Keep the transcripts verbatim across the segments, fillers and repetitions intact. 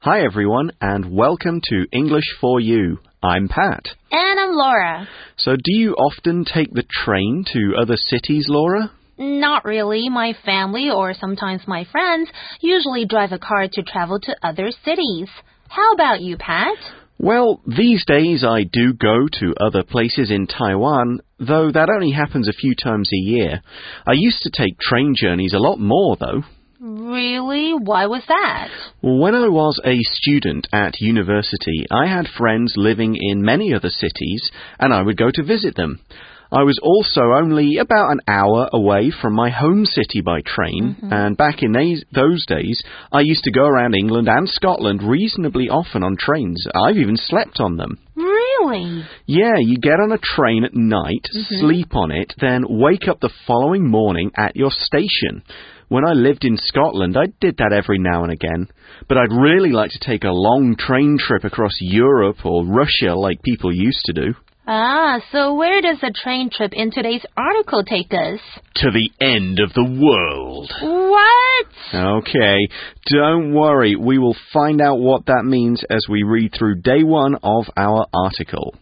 Hi everyone, and welcome to English for You. I'm Pat. And I'm Laura. So do you often take the train to other cities, Laura? Not really. My family or sometimes my friends usually drive a car to travel to other cities. How about you, Pat? Well, these days I do go to other places in Taiwan, though that only happens a few times a year. I used to take train journeys a lot more, though. Really? Why was that? When I was a student at university, I had friends living in many other cities, and I would go to visit them. I was also only about an hour away from my home city by train, mm-hmm. and back in those, those days, I used to go around England and Scotland reasonably often on trains. I've even slept on them. Really? Yeah, you get on a train at night, mm-hmm. sleep on it, then wake up the following morning at your station. When I lived in Scotland, I did that every now and again. But I'd really like to take a long train trip across Europe or Russia like people used to do. Ah, so where does the train trip in today's article take us? To the end of the world. What? Okay, don't worry. We will find out what that means as we read through day one of our article.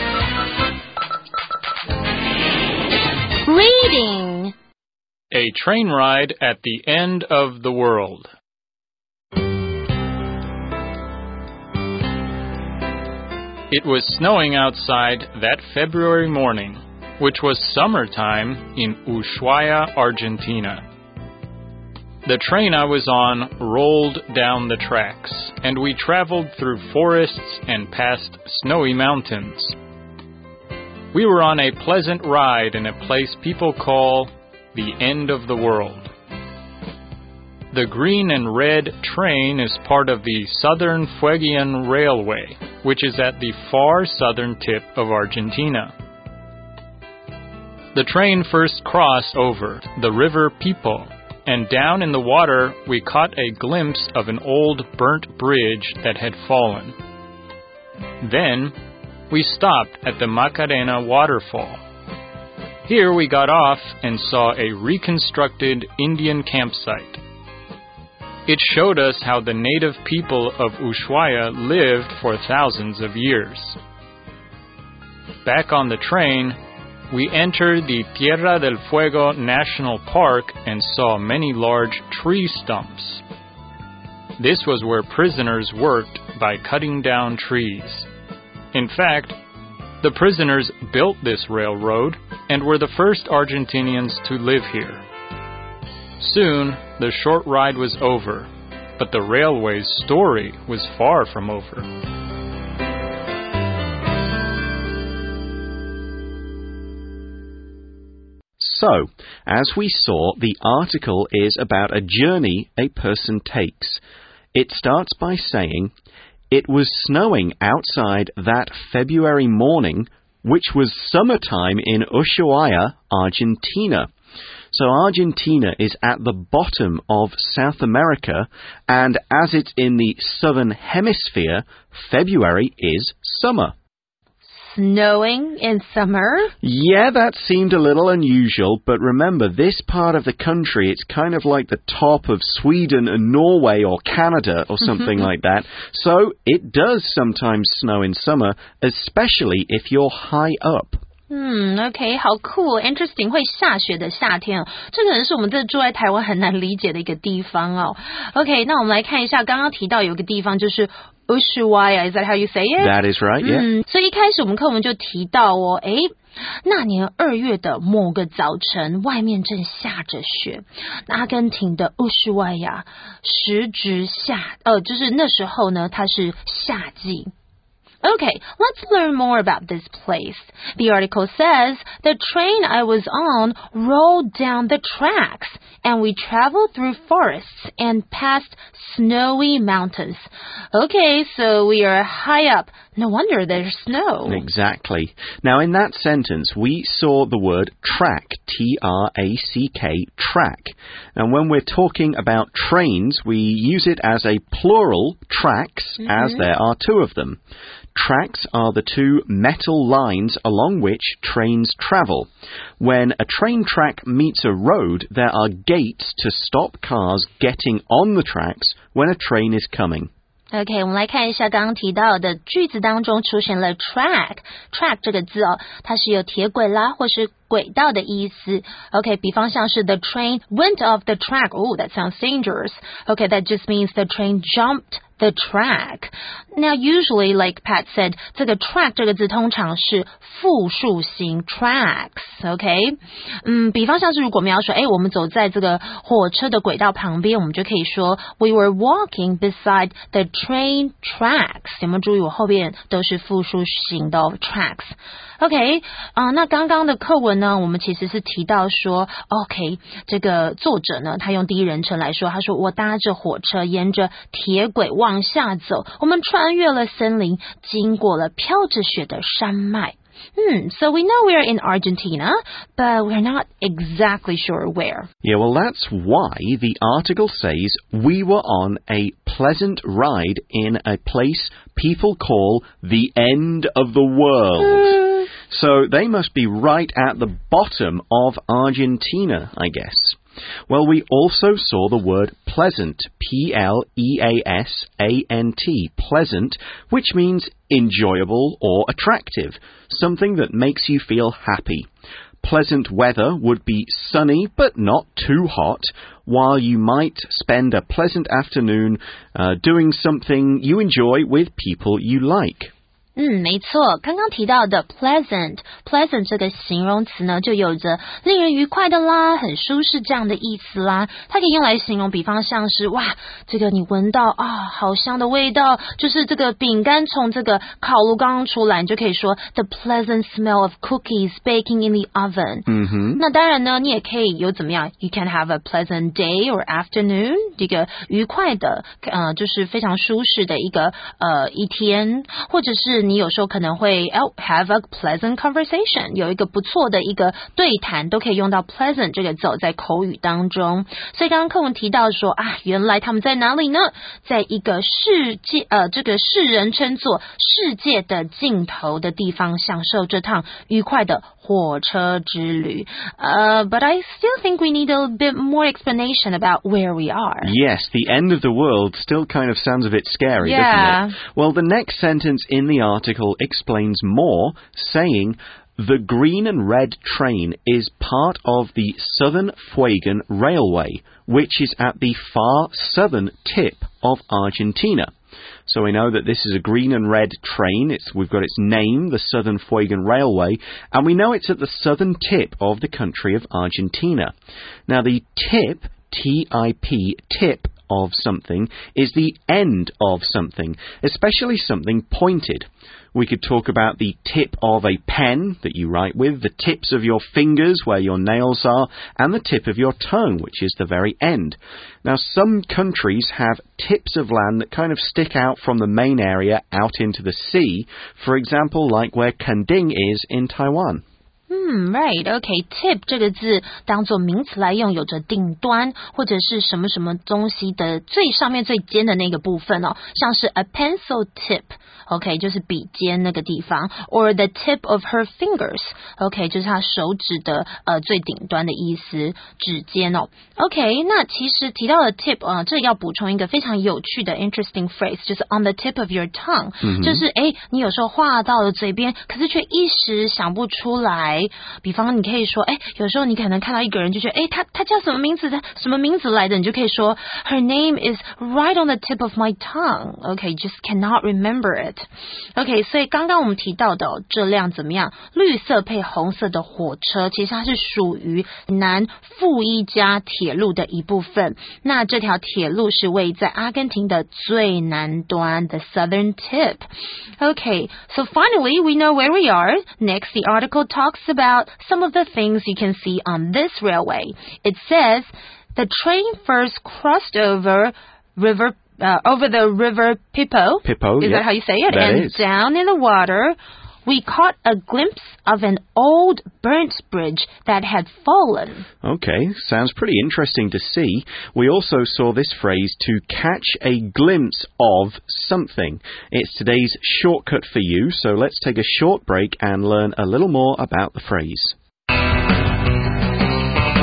Reading. A train ride at the end of the world. It was snowing outside that February morning, which was summertime in Ushuaia, Argentina. The train I was on rolled down the tracks, and we traveled through forests and past snowy mountains. We were on a pleasant ride in a place people call the end of the world. The green and red train is part of the Southern Fuegian Railway, which is at the far southern tip of Argentina. The train first crossed over the river Pipo, and down in the water we caught a glimpse of an old burnt bridge that had fallen. Then we stopped at the Macarena waterfall. Here we got off and saw a reconstructed Indian campsite. It showed us how the native people of Ushuaia lived for thousands of years. Back on the train, we entered the Tierra del Fuego National Park and saw many large tree stumps. This was where prisoners worked by cutting down trees. In fact, the prisoners built this railroad and were the first Argentinians to live here. Soon, the short ride was over, but the railway's story was far from over. So, as we saw, the article is about a journey a person takes. It starts by saying, it was snowing outside that February morning, which was summertime in Ushuaia, Argentina. So Argentina is at the bottom of South America, and as it's in the southern hemisphere, February is summer. Snowing in summer? Yeah, that seemed a little unusual, but remember, this part of the country, it's kind of like the top of Sweden and Norway or Canada or something like that. So it does sometimes snow in summer, especially if you're high up. 嗯 ，OK， 好酷 ，interesting， 会下雪的夏天哦，这可能是我们这住在台湾很难理解的一个地方哦。OK， 那我们来看一下，刚刚提到有个地方就是 Ushuaia， is that how you say it? That is right, yeah. 嗯，所以一开始我们课文就提到哦，诶，那年二月的某个早晨，外面正下着雪，阿根廷的乌什瓦亚时值夏，呃，就是那时候呢，它是夏季。Okay, let's learn more about this place. The article says, the train I was on rolled down the tracks, and we traveled through forests and past snowy mountains. Okay, so we are high up. No wonder there's snow. Exactly. Now, in that sentence, we saw the word track, T R A C K, track. And when we're talking about trains, we use it as a plural, tracks, mm-hmm. as there are two of them. Tracks are the two metal lines along which trains travel. When a train track meets a road, there are gates to stop cars getting on the tracks when a train is coming. OK， 我们来看一下刚刚提到的句子当中出现了 track track 这个字哦，它是有铁轨啦或是轨道的意思。OK， 比方像是 the train went off the track. Oh, that sounds dangerous. OK, that just means the train jumped the track. Now, usually, like Pat said, 这个 track 这个字通常是复数形 tracks. OK， 嗯，比方像是如果我们要说，哎，我们走在这个火车的轨道旁边，我们就可以说 we were walking beside the train tracks. 有没有注意我后边都是复数形的 tracks？OK， 啊、呃，那刚刚的课文呢，我们其实是提到说 ，OK， 这个作者呢，他用第一人称来说，他说我搭着火车沿着铁轨往下走，我们穿越了森林，经过了飘着雪的山脉。Hmm, so we know we're in Argentina, but we're not exactly sure where. Yeah, well, that's why the article says we were on a pleasant ride in a place people call the end of the world. Mm. So they must be right at the bottom of Argentina, I guess. Well, we also saw the word pleasant, P L E A S A N T, pleasant, which means enjoyable or attractive, something that makes you feel happy. Pleasant weather would be sunny but not too hot, while you might spend a pleasant afternoon uh, doing something you enjoy with people you like. 嗯，没错，刚刚提到的 pleasant pleasant 这个形容词呢，就有着令人愉快的啦，很舒适这样的意思啦。它可以用来形容，比方像是哇，这个你闻到啊，好香的味道，就是这个饼干从这个烤炉刚刚出来，你就可以说 the pleasant smell of cookies baking in the oven。 嗯哼。 那当然呢，你也可以有怎么样 ，you can have a pleasant day or afternoon， 这个愉快的，呃，就是非常舒适的一个呃一天，或者是。你有时候可能会 oh, have a pleasant conversation， 有一个不错的一个对谈，都可以用到 pleasant 这个字在口语当中。所以刚刚课文提到说啊，原来他们在哪里呢？在一个世界呃，这个世人称作世界的尽头的地方，享受这趟愉快的火车之旅。Uh, but I still think we need a bit more explanation about where we are. Yes, the end of the world still kind of sounds a bit scary, yeah. doesn't it? Well, the next sentence in the article explains more, saying, the green and red train is part of the Southern Fuegan Railway, which is at the far southern tip of Argentina. So we know that this is a green and red train. It's, we've got its name, the Southern Fuegan Railway, and we know it's at the southern tip of the country of Argentina. Now, the tip, T I P, tip of something, is the end of something, especially something pointed. We could talk about the tip of a pen that you write with, the tips of your fingers where your nails are, and the tip of your tongue, which is the very end. Now, some countries have tips of land that kind of stick out from the main area out into the sea, for example, like where Kending is in Taiwan. 嗯 right, okay, tip 这个字当作名词来用，有着顶端或者是什么什么东西的最上面最尖的那个部分哦，像是 a pencil tip, OK, 就是笔尖那个地方 or the tip of her fingers, OK, 就是她手指的呃最顶端的意思，指尖哦。OK, 那其实提到的 tip 呃，这里要补充一个非常有趣的 interesting phrase, 就是 on the tip of your tongue, 嗯、 就是诶你有时候话到了嘴边，可是却一时想不出来。比方你可以说，哎，有时候你可能看到一个人就觉得，哎，他他叫什么名字的？什么名字来的？你就可以说 ，Her name is right on the tip of my tongue. Okay, just cannot remember it. Okay, 所以刚刚我们提到的、哦、这辆怎么样？绿色配红色的火车，其实它是属于南负一加铁路的一部分。那这条铁路是位在阿根廷的最南端 ，the southern tip. Okay, so finally we know where we are. Next, the article talks about some of the things you can see on this railway. It says the train first crossed over river uh, over the river Pipo. Pipo, is yeah, that how you say it? That and is. Down in the water, we caught a glimpse of an old burnt bridge that had fallen. Okay, sounds pretty interesting to see. We also saw this phrase, to catch a glimpse of something. It's today's shortcut for you, so let's take a short break and learn a little more about the phrase.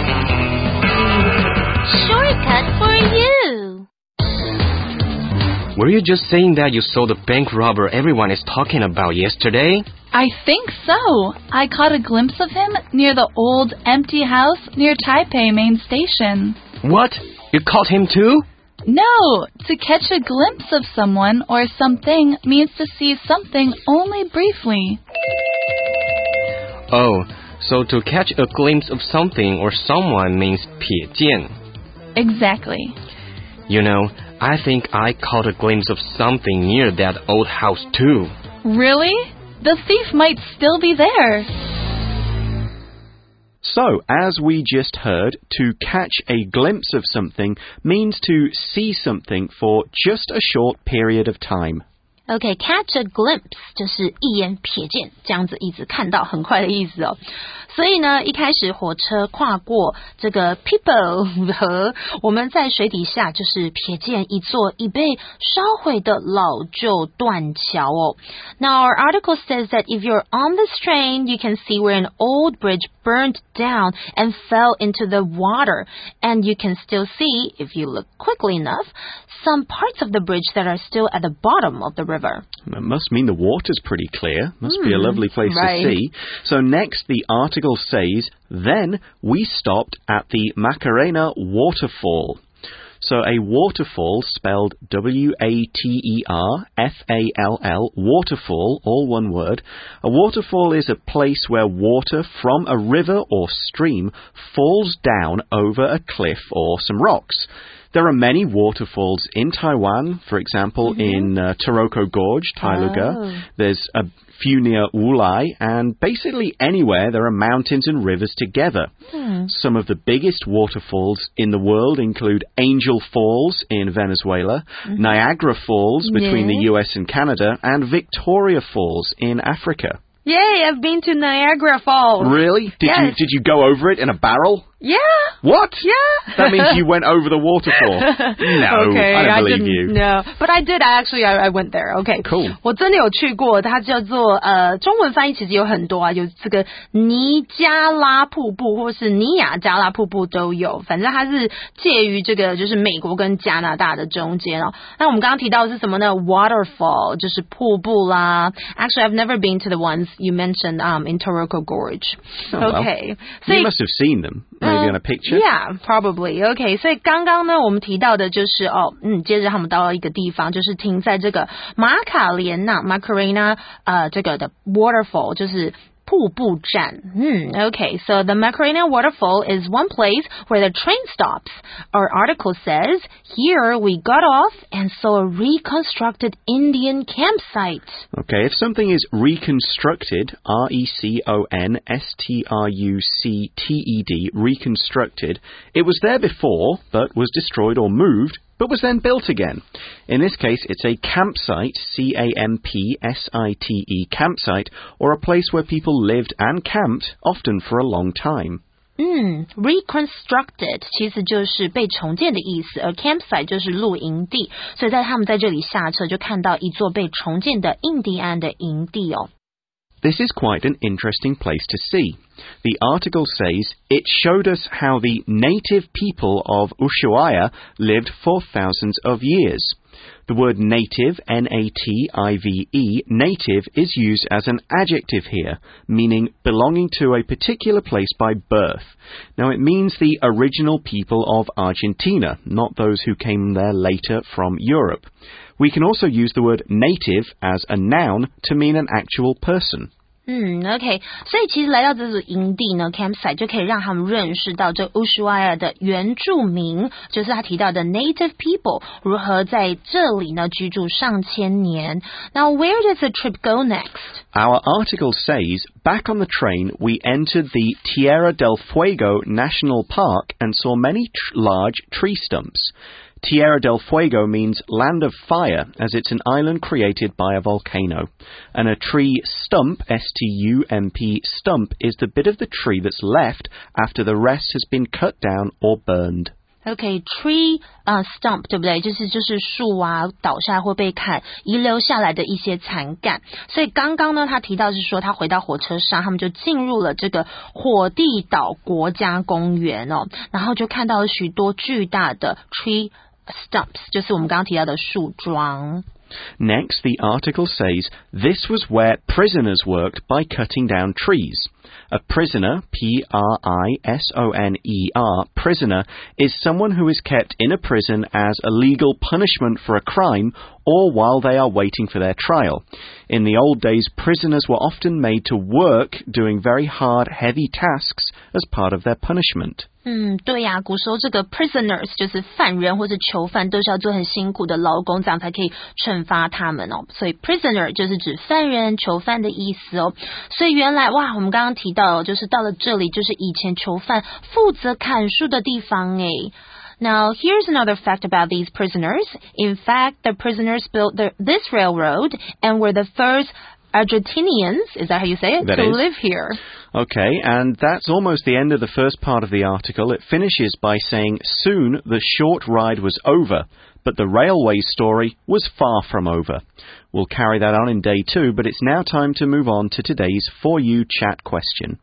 Shortcut for you. Were you just saying that you saw the bank robber everyone is talking about yesterday? I think so. I caught a glimpse of him near the old empty house near Taipei main station. What? You caught him too? No, to catch a glimpse of someone or something means to see something only briefly. Oh, so to catch a glimpse of something or someone means 瞥见. Exactly. You know, I think I caught a glimpse of something near that old house too. Really? The thief might still be there. So, as we just heard, to catch a glimpse of something means to see something for just a short period of time. Okay, catch a glimpse 就是一眼瞥见，这样子意思，看到很快的意思哦。所以呢，一开始火车跨过这个 People 河，我们在水底下就是瞥见一座已被烧毁的老旧断桥哦。Now our article says that if you're on this train, you can see where an old bridge burned down and fell into the water, and you can still see, if you look quickly enough, some parts of the bridge that are still at the bottom of the river. That must mean the water's pretty clear. Must mm, be a lovely place right. to see. So next, the article says, then we stopped at the Macarena Waterfall. So a waterfall, spelled W A T E R F A L L, waterfall, all one word. A waterfall is a place where water from a river or stream falls down over a cliff or some rocks. There are many waterfalls in Taiwan, for example, mm-hmm. in uh, Taroko Gorge, Tailuga. Oh. There's a few near Wulai, and basically anywhere there are mountains and rivers together. Hmm. Some of the biggest waterfalls in the world include Angel Falls in Venezuela, mm-hmm. Niagara Falls between yeah. the U S and Canada, and Victoria Falls in Africa. Yay, I've been to Niagara Falls. Really? Did yes. you did you go over it in a barrel? Yeah. What? Yeah. That means you went over the waterfall. No, okay, I don't I believe didn't, you. No, but I did. I actually, I, I went there. Okay. Cool. 我真的有去过，它叫做呃，中文翻译其实有很多啊，有这个尼加拉瀑布或是尼亚加拉瀑布都有，反正它是介于这个就是美国跟加拿大的中间哦。那我们刚刚提到的是什么呢 ？Waterfall 就是瀑布啦。Actually, I've never been to the ones you mentioned um in Taroko Gorge. Oh, okay. Well, so you must have seen them, maybe uh, on a picture. Yeah, probably. Okay. 所以刚刚呢，我们提到的就是哦，嗯，接着他们到了一个地方，就是停在这个马卡莲纳 Macarena 呃这个的 waterfall， 就是瀑布站。Hmm, okay, so the Macarena Waterfall is one place where the train stops. Our article says, here we got off and saw a reconstructed Indian campsite. Okay, if something is reconstructed, R E C O N S T R U C T E D, reconstructed, it was there before, but was destroyed or moved, but was then built again. In this case, it's a campsite, C A M P S I T E, campsite, or a place where people lived and camped, often for a long time. 嗯 reconstructed 其实就是被重建的意思，而 campsite 就是露营地，所以在他们在这里下车就看到一座被重建的印第安的营地哦。 This is quite an interesting place to see. The article says it showed us how the native people of Ushuaia lived for thousands of years. The word native, N A T I V E, native, is used as an adjective here, meaning belonging to a particular place by birth. Now, it means the original people of Argentina, not those who came there later from Europe. We can also use the word native as a noun to mean an actual person. 嗯 ，OK， 所以其实来到这个营地呢 ，campsite 就可以让他们认识到这乌苏埃尔的原住民，就是他提到的 native people 如何在这里呢居住上千年。Now, where does the trip go next? Our article says, back on the train, we entered the Tierra del Fuego National Park and saw many tr- large tree stumps. Tierra del Fuego means land of fire, as it's an island created by a volcano. And a tree stump, S T U M P, stump, is the bit of the tree that's left after the rest has been cut down or burned. Okay, tree 呃、uh, stump 对不对？就是就是树啊倒下或被砍遗留下来的一些残干。所以刚刚呢，他提到是说他回到火车上，他们就进入了这个火地岛国家公园哦，然后就看到了许多巨大的 tree stumps 就是我们刚刚提到的树桩。 Next, the article says this was where prisoners worked by cutting down trees. A prisoner, P R I S O N E R, prisoner, is someone who is kept in a prison as a legal punishment for a crime or while they are waiting for their trial. In the old days, prisoners were often made to work doing very hard, heavy tasks as part of their punishment. 嗯，对呀、啊，古时候这个 prisoners 就是犯人或是囚犯，都是要做很辛苦的劳工，这样才可以惩罚他们哦。所以 prisoner 就是指犯人、囚犯的意思哦。所以原来哇，我们刚刚提到，就是到了这里，就是以前囚犯负责砍树的地方诶。Now, here's another fact about these prisoners. In fact, the prisoners built the, this railroad and were the first Argentinians, is that how you say it, that to is. live here. Okay, and that's almost the end of the first part of the article. It finishes by saying, soon the short ride was over, but the railway story was far from over. We'll carry that on in day two, but it's now time to move on to today's For You Chat question.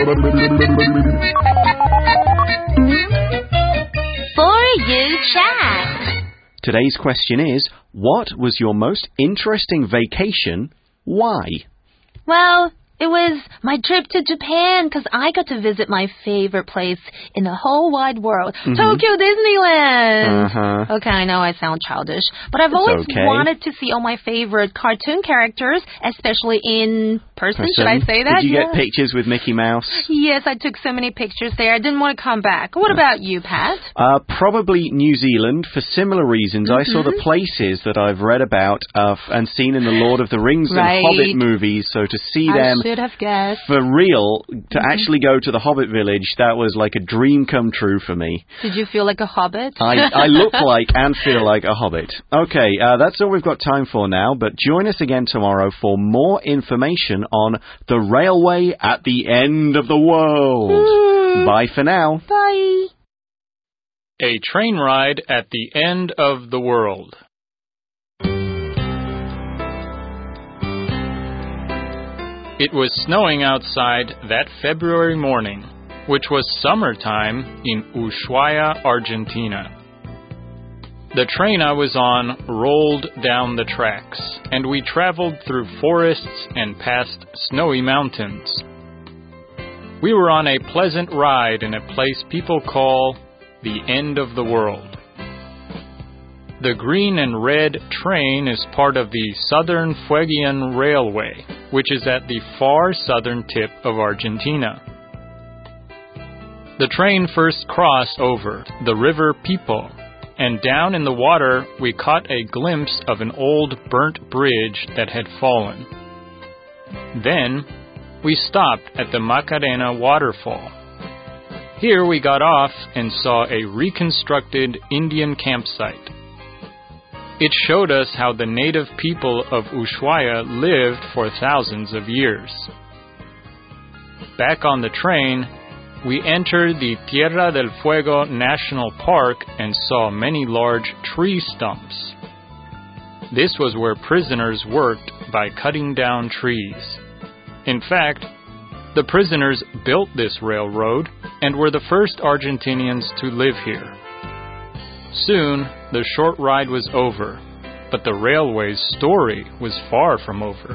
For You Chat. Today's question is, what was your most interesting vacation? Why? Well, it was my trip to Japan because I got to visit my favorite place in the whole wide world, mm-hmm. Tokyo Disneyland. Uh-huh. Okay, I know I sound childish, but I've it's always okay. wanted to see all my favorite cartoon characters, especially in person. person. Should I say that? Did you yeah. get pictures with Mickey Mouse? Yes, I took so many pictures there. I didn't want to come back. What about you, Pat? Uh, probably New Zealand for similar reasons. Mm-hmm. I saw the places that I've read about uh, and seen in the Lord of the Rings right. and Hobbit movies, so to see I them... should have guessed. For real, to mm-hmm. actually go to the Hobbit village, that was like a dream come true for me. Did you feel like a hobbit? I, I look like and feel like a hobbit. Okay, uh, that's all we've got time for now, but join us again tomorrow for more information on the railway at the end of the world. Mm. Bye for now. Bye. A train ride at the end of the world. It was snowing outside that February morning, which was summertime in Ushuaia, Argentina. The train I was on rolled down the tracks, and we traveled through forests and past snowy mountains. We were on a pleasant ride in a place people call the end of the world. The green and red train is part of the Southern Fuegian Railway, which is at the far southern tip of Argentina. The train first crossed over the river Pipo, and down in the water we caught a glimpse of an old burnt bridge that had fallen. Then we stopped at the Macarena waterfall. Here we got off and saw a reconstructed Indian campsite. It showed us how the native people of Ushuaia lived for thousands of years. Back on the train, we entered the Tierra del Fuego National Park and saw many large tree stumps. This was where prisoners worked by cutting down trees. In fact, the prisoners built this railroad and were the first Argentinians to live here. Soon, the short ride was over, but the railway's story was far from over.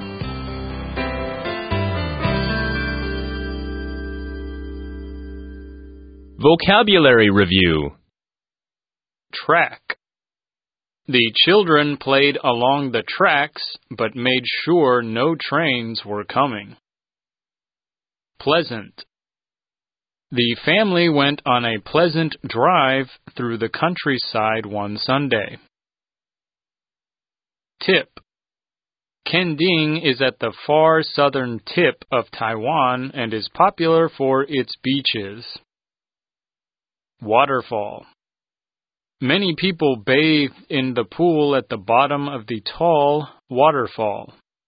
Vocabulary Review. Track. The children played along the tracks, but made sure no trains were coming. Pleasant. The family went on a pleasant drive through the countryside one Sunday. Tip. Kending is at the far southern tip of Taiwan and is popular for its beaches. Waterfall. Many people bathe in the pool at the bottom of the tall waterfall.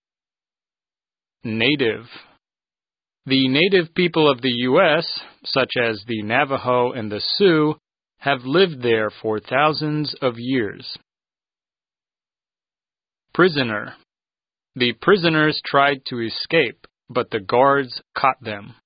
Native. The native people of the U S, such as the Navajo and the Sioux, have lived there for thousands of years. Prisoner. The prisoners tried to escape, but the guards caught them.